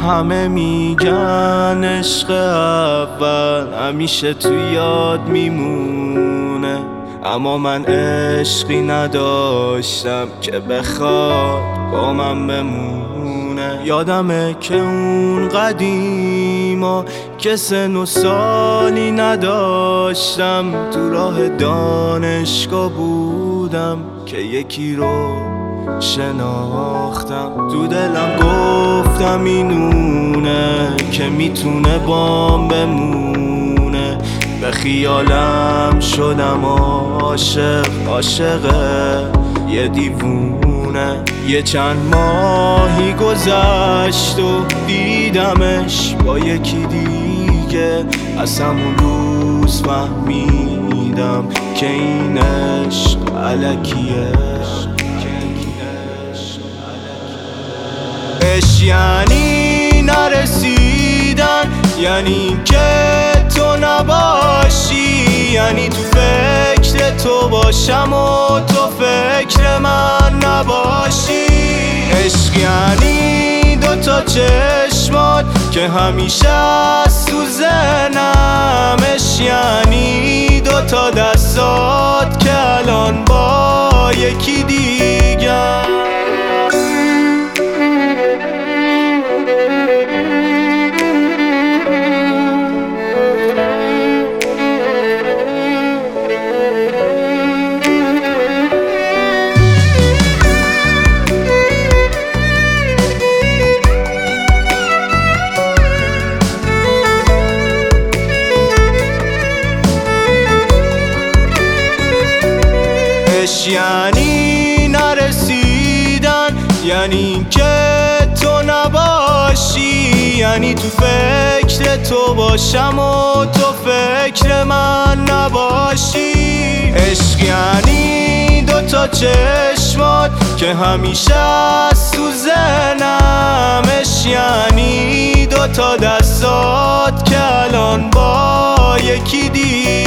همه میگن عشق اول همیشه تو یاد میمونه، اما من عشقی نداشتم که بخواد با من بمونه. یادمه که اون قدیما که سن و سالی نداشتم، تو راه دانشگاه بودم که یکی رو شناختم. تو دلم گفتم اینونه که میتونه بام بمونه، به خیالم شدم عاشق یه دیوونه. یه چند ماهی گذشت و دیدمش با یکی دیگه، از همون روز فهمیدم که این عشق الکیه. عشق یعنی نرسیدن، یعنی این که تو نباشی، یعنی تو فکر تو باشم و تو فکر من نباشی. عشق یعنی دوتا چشمات که همیشه از تو ذهنم، عشق یعنی دوتا دستات که الان با یکی دیگر. عشق یعنی نرسیدن، یعنی این که تو نباشی، یعنی تو فکر تو باشم و تو فکر من نباشی. عشق یعنی دوتا چشمات که همیشه از تو ذهنم، عشق یعنی دوتا دستات که الان با یکی دیگر.